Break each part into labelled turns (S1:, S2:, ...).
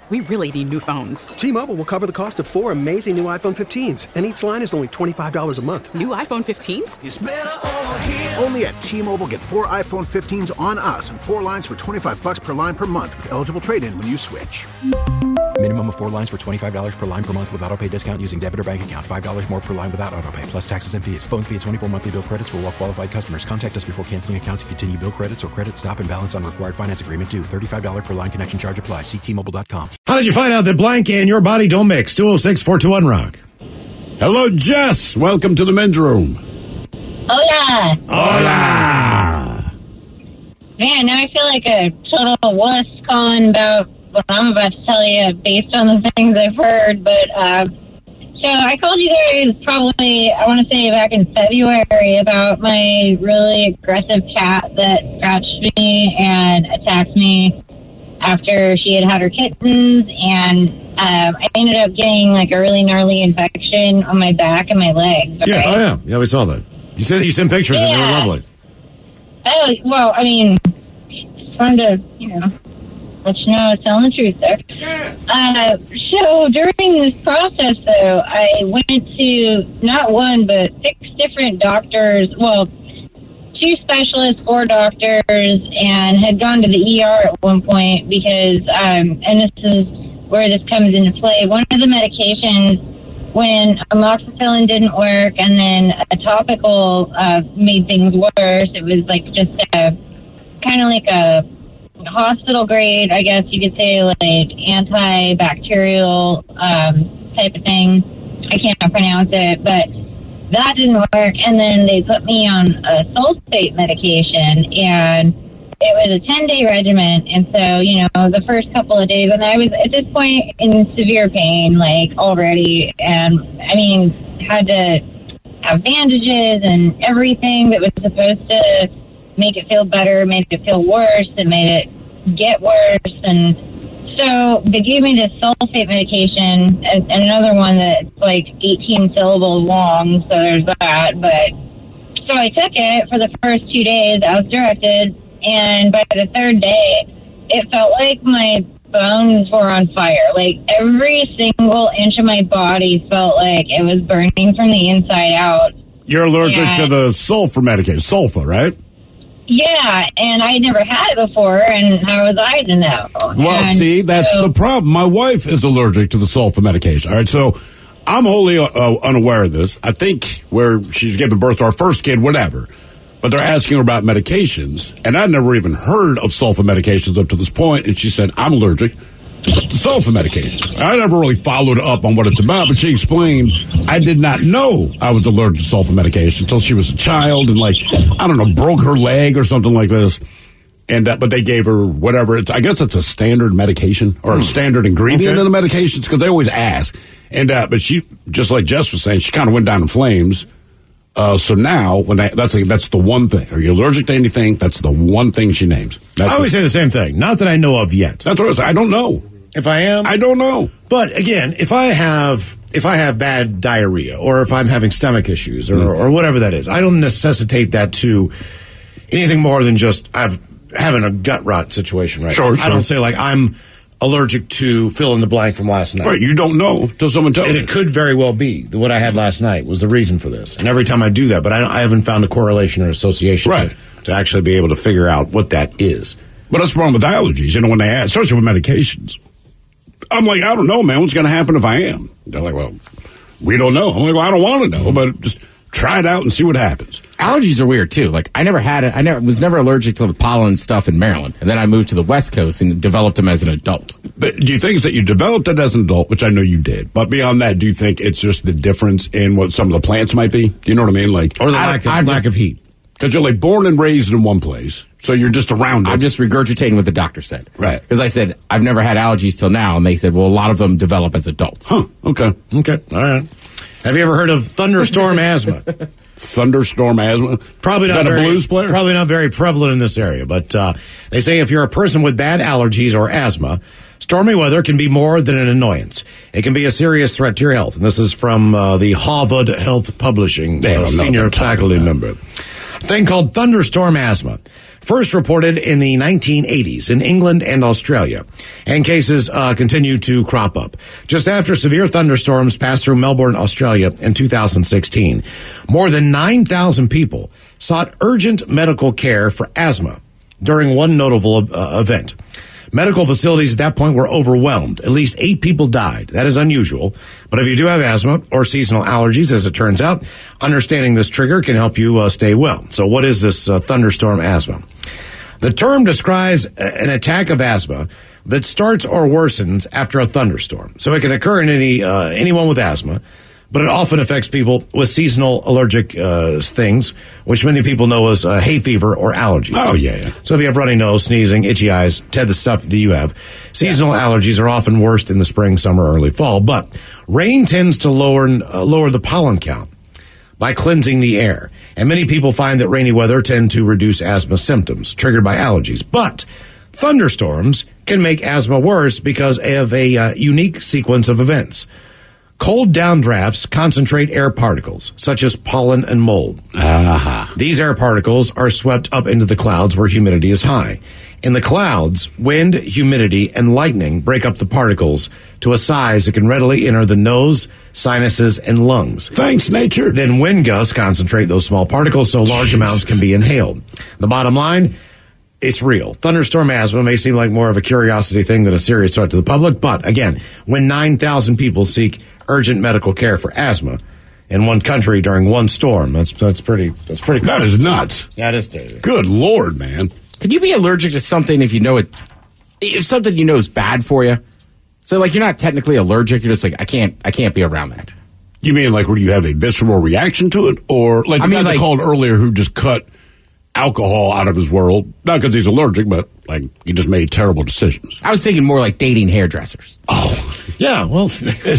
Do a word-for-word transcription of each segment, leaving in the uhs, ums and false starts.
S1: We really need new phones.
S2: T-Mobile will cover the cost of four amazing new iPhone fifteens, and each line is only twenty-five dollars a month.
S1: New iPhone fifteens?
S3: It's better over here.
S4: Only at T-Mobile, get four iPhone fifteens on us and four lines for twenty-five dollars per line per month with eligible trade-in when you switch.
S5: Minimum of four lines for twenty-five dollars per line per month with autopay discount using debit or bank account. five dollars more per line without autopay, plus taxes and fees. Phone fee at twenty-four monthly bill credits for well-qualified customers. Contact us before canceling account to continue bill credits or credit stop and balance on required finance agreement due. thirty-five dollars per line connection charge applies. See T Mobile dot com.
S6: How did you find out that blank and your body don't mix? two oh six, four two one, rock.
S7: Hello, Jess. Welcome to the men's room.
S8: Hola.
S6: Hola.
S8: Man, now I feel like a total wuss calling about what I'm about to tell you based on the things I've heard. But, uh, so I called you guys probably, I want to say back in February about my really aggressive cat that scratched me and attacked me after she had had her kittens, and um, I ended up getting like a really gnarly infection on my back and my legs.
S6: Yeah,
S8: right?
S6: oh yeah, yeah, we saw that. You said you sent pictures
S8: yeah.
S6: and they were lovely.
S8: Oh well, I mean, just wanted to, you know, let you know I was telling the truth there. Uh, so during this process, though, I went to not one but six different doctors. Well, two specialists, four doctors, and had gone to the E R at one point because, um, and this is where this comes into play, one of the medications, when amoxicillin didn't work and then a topical uh, made things worse, it was like just a, kind of like a hospital grade, I guess you could say, like antibacterial um, type of thing. I can't pronounce it, but that didn't work, and then they put me on a sulfate medication, and it was a ten-day regimen, and so, you know, the first couple of days, and I was, at this point, in severe pain, like, already, and, I mean, had to have bandages and everything that was supposed to make it feel better, made it feel worse, and made it get worse, and so they gave me this sulfate medication and, and another one that's like eighteen syllables long, so there's that. But so I took it for the first two days as directed, and by the third day, it felt like my bones were on fire. Like every single inch of my body felt like it was burning from the inside out.
S7: You're allergic
S8: and,
S7: to the sulfur medication, sulfa, right?
S8: Yeah, and I never had it before, and how was I to know?
S7: Well,
S8: and
S7: see, that's
S8: so,
S7: the problem. My wife is allergic to the sulfa medication. All right, so I'm wholly uh, unaware of this. I think where she's giving birth to our first kid, whatever. But they're asking her about medications, and I'd never even heard of sulfa medications up to this point, and she said, I'm allergic to sulfa medication. I never really followed up on what it's about, but she explained I did not know I was allergic to sulfa medication until she was a child and, like, I don't know, broke her leg or something like this. And uh, but they gave her whatever. It's, I guess it's a standard medication or a standard ingredient
S6: okay.
S7: in the medications because they always ask. And uh, but she, just like Jess was saying, she kind of went down in flames. Uh, so now, when they, that's a, that's the one thing. Are you allergic to anything? That's the one thing she names. That's
S6: I always
S7: it.
S6: say the same thing. Not that I know of yet.
S7: That's what I was. I don't know.
S6: If I am,
S7: I don't know.
S6: But again, if I have if I have bad diarrhea or if I'm having stomach issues or, mm. or whatever that is, I don't necessitate that to anything more than just I've having a gut rot situation right
S7: sure,
S6: now.
S7: sure.
S6: I don't say like I'm allergic to fill in the blank from last night.
S7: Right, you don't know till someone tells
S6: you.
S7: you.
S6: And it could very well be that what I had last night was the reason for this. And every time I do that, but I, I haven't found a correlation or association
S7: right.
S6: to, to actually be able to figure out what that is.
S7: But that's the problem with allergies, you know, when they ask, especially with medications. I'm like, I don't know, man. What's going to happen if I am? They're like, well, we don't know. I'm like, well, I don't want to know, but just try it out and see what happens.
S9: Allergies are weird, too. Like, I never had it. I never was never allergic to the pollen stuff in Maryland. And then I moved to the West Coast and developed them as an adult.
S7: But do you think it's that you developed it as an adult, which I know you did, but beyond that, do you think it's just the difference in what some of the plants might be? Do you know what I mean? Like,
S6: or the
S9: I,
S6: lack of,
S9: I'm
S6: lack
S9: just,
S6: of heat.
S7: Because you're like born and raised in one place, so you're just around it.
S9: I'm just regurgitating what the doctor said.
S7: Right.
S9: Because I said, I've never had allergies till now, and they said, well, a lot of them develop as adults.
S7: Huh, okay.
S6: Okay, all right. Have you ever heard of thunderstorm asthma?
S7: Thunderstorm asthma?
S6: Probably not
S7: Is that
S6: very,
S7: a blues player?
S6: Probably not very prevalent in this area, but uh, they say if you're a person with bad allergies or asthma, stormy weather can be more than an annoyance. It can be a serious threat to your health. And this is from uh, the Harvard Health Publishing uh, senior faculty member. A thing called thunderstorm asthma. first reported in the nineteen eighties in England and Australia, and cases uh, continue to crop up. Just after severe thunderstorms passed through Melbourne, Australia in two thousand sixteen, more than nine thousand people sought urgent medical care for asthma during one notable uh, event. Medical facilities at that point were overwhelmed. At least eight people died. That is unusual. But if you do have asthma or seasonal allergies, as it turns out, understanding this trigger can help you uh, stay well. So what is this uh, thunderstorm asthma? The term describes an attack of asthma that starts or worsens after a thunderstorm. So it can occur in any uh, anyone with asthma, but it often affects people with seasonal allergic uh, things, which many people know as uh, hay fever or allergies.
S7: Oh, yeah, yeah.
S6: So if you have runny nose, sneezing, itchy eyes, Ted, the stuff that you have, seasonal yeah. allergies are often worst in the spring, summer, early fall. But rain tends to lower uh, lower the pollen count by cleansing the air. And many people find that rainy weather tend to reduce asthma symptoms triggered by allergies. But thunderstorms can make asthma worse because of a uh, unique sequence of events. Cold downdrafts concentrate air particles, such as pollen and mold.
S7: Uh-huh.
S6: These air particles are swept up into the clouds where humidity is high. In the clouds, wind, humidity, and lightning break up the particles to a size that can readily enter the nose, sinuses, and lungs.
S7: Thanks, nature.
S6: Then wind gusts concentrate those small particles so large Jesus. amounts can be inhaled. The bottom line, it's real. Thunderstorm asthma may seem like more of a curiosity thing than a serious threat to the public, but again, when nine thousand people seek urgent medical care for asthma in one country during one storm, that's that's pretty that's pretty
S7: That is nuts.
S6: That is crazy.
S7: Good Lord, man.
S9: Could you be allergic to something if you know it, if something you know is bad for you? So, like, you're not technically allergic. You're just like, I can't, I can't be around that.
S7: You mean like where you have a visceral reaction to it, or like the
S9: I mean,
S7: guy
S9: like,
S7: that called earlier who just cut alcohol out of his world, not because he's allergic, but like he just made terrible decisions.
S9: I was thinking more like dating hairdressers.
S7: Oh,
S6: yeah. Well,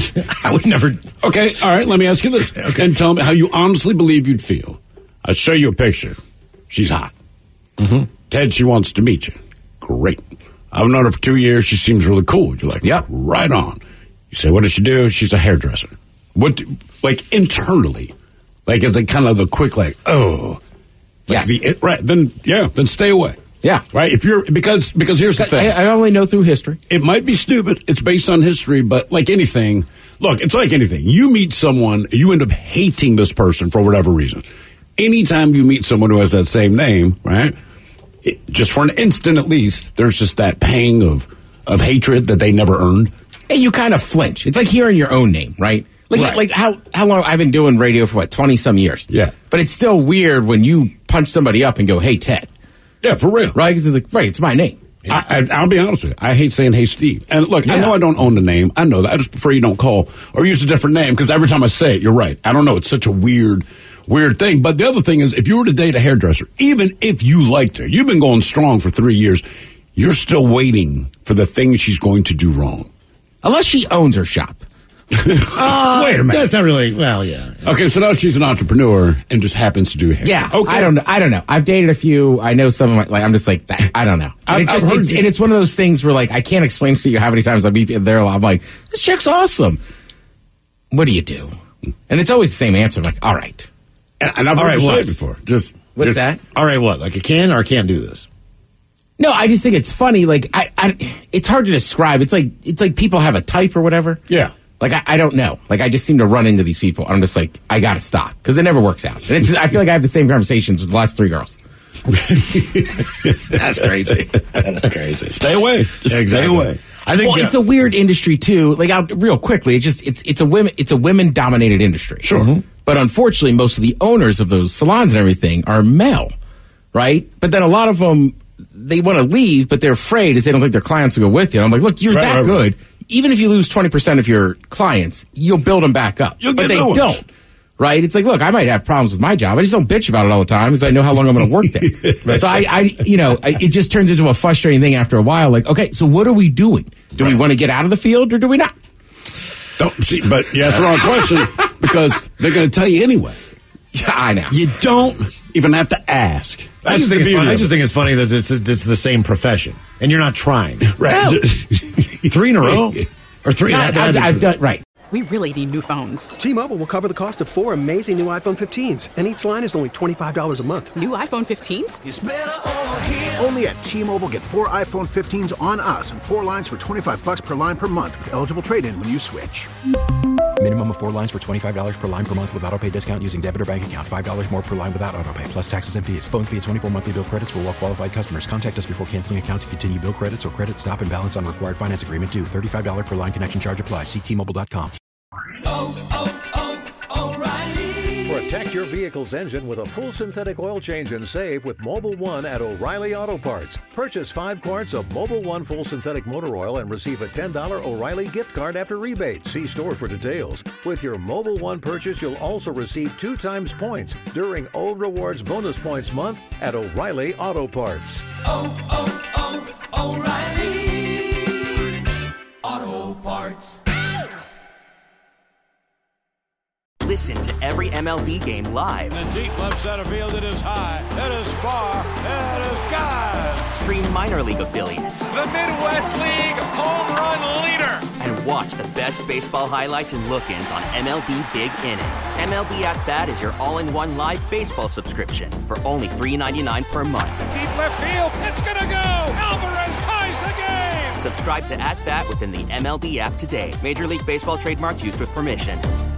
S6: I would never.
S7: Okay, all right. Let me ask you this, okay. and tell me how you honestly believe you'd feel. I'll show you a picture. She's hot.
S6: Mm-hmm.
S7: Ted, she wants to meet you. Great. I've known her for two years. She seems really cool. You're like,
S9: yep,
S7: right on. You say, what does she do? She's a hairdresser. What, do, like internally, like is it kind of the quick, like, oh, like
S9: yes,
S7: the, right? Then yeah, then stay away.
S9: Yeah,
S7: right. If you're because because here's the thing.
S9: I, I only know through history.
S7: It might be stupid. It's based on history, but like anything, look, it's like anything. You meet someone, you end up hating this person for whatever reason. Anytime you meet someone who has that same name, right? It, just for an instant at least, there's just that pang of, of hatred that they never earned.
S9: And you kind of flinch. It's like hearing your own name, right? Like,
S7: right.
S9: like how, how long I've been doing radio for what, twenty some years.
S7: Yeah.
S9: But it's still weird when you punch somebody up and go, hey, Ted.
S7: Yeah, for real.
S9: Right? Because it's like, right, it's my name.
S7: Yeah. I, I, I'll be honest with you. I hate saying, hey, Steve. And look, yeah. I know I don't own the name. I know that. I just prefer you don't call or use a different name because every time I say it, you're right. I don't know. It's such a weird... Weird thing. But the other thing is, if you were to date a hairdresser, even if you liked her, you've been going strong for three years, you're still waiting for the thing she's going to do wrong.
S9: Unless she owns her shop.
S6: uh, Wait a minute. That's not really, well, yeah.
S7: Okay, so now she's an entrepreneur and just happens to do hair.
S9: Yeah.
S7: Okay.
S9: I don't know. I don't know. I've dated a few. I know some of my, like, I'm just like, I don't know. And,
S7: I've,
S9: it's, just,
S7: I've heard
S9: it's,
S7: you.
S9: and it's one of those things where, like, I can't explain to you how many times I meet there. I'm like, this chick's awesome. What do you do? And it's always the same answer. I'm like, all right.
S7: And, and I've
S6: all
S7: heard
S6: right,
S7: you
S6: what?
S7: say it before. Just
S9: What's
S7: just,
S9: that?
S6: All right, what? Like I can or I can't do this?
S9: No, I just think it's funny. Like, I, I, it's hard to describe. It's like it's like people have a type or whatever.
S7: Yeah.
S9: Like, I, I don't know. Like, I just seem to run into these people. I'm just like, I got to stop. Because it never works out. And it's, I feel like I have the same conversations with the last three girls.
S6: That's crazy. That's crazy.
S7: Stay away. Just
S6: exactly.
S7: stay away.
S6: I think
S9: well,
S6: yeah.
S9: it's a weird industry too. Like, out real quickly, it's just it's it's a women it's a women dominated industry.
S7: Sure.
S9: Mm-hmm. But unfortunately, most of the owners of those salons and everything are male, right? But then a lot of them, they want to leave, but they're afraid as they don't think their clients will go with you. And I'm like, look, you're
S7: right,
S9: that
S7: right,
S9: good. Right. Even if you lose twenty percent of your clients, you'll build them back up.
S7: You'll
S9: but
S7: get
S9: they
S7: new ones.
S9: don't. Right? It's like, look, I might have problems with my job. I just don't bitch about it all the time because I know how long I'm going to work there. Right. So I, I, you know, I, it just turns into a frustrating thing after a while. Like, okay, so what are we doing? Do right. we want to get out of the field or do we not?
S7: Don't see, but you asked the wrong question because they're going to tell you anyway.
S9: Yeah, I know.
S7: You don't even have to ask.
S6: I just, think it's funny, I just think it's funny that it's, it's the same profession and you're not trying.
S7: Right.
S9: No.
S6: Three in a row? Or three?
S9: No, I've, I've done, right.
S1: We really need new phones.
S2: T-Mobile will cover the cost of four amazing new iPhone fifteens, and each line is only twenty-five dollars a month.
S1: New iPhone fifteens?
S4: It's better over here. Only at T-Mobile, get four iPhone fifteens on us and four lines for twenty-five bucks per line per month with eligible trade-in when you switch.
S5: Minimum of four lines for twenty-five dollars per line per month with autopay discount using debit or bank account. five dollars more per line without autopay, plus taxes and fees. Phone fee at twenty-four monthly bill credits for well-qualified customers. Contact us before canceling account to continue bill credits or credit stop and balance on required finance agreement due. thirty-five dollars per line connection charge applies. See T Mobile dot com.
S3: Oh, oh, oh, O'Reilly.
S10: Protect your vehicle's engine with a full synthetic oil change and save with Mobil one at O'Reilly Auto Parts. Purchase five quarts of Mobil one full synthetic motor oil and receive a ten dollars O'Reilly gift card after rebate. See store for details. With your Mobil one purchase, you'll also receive two times points during O Rewards Bonus Points Month at O'Reilly Auto Parts.
S3: Oh, oh, oh, O'Reilly Auto Parts.
S11: Listen to every M L B game live.
S12: In the deep left center field, it is high, it is far, it is gone.
S11: Stream minor league affiliates.
S13: The Midwest League home run leader.
S11: And watch the best baseball highlights and look-ins on M L B Big Inning. M L B At Bat is your all-in-one live baseball subscription for only three dollars and ninety-nine cents per month.
S13: Deep left field, it's gonna go. Alvarez ties the game.
S11: Subscribe to At Bat within the M L B app today. Major League Baseball trademarks used with permission.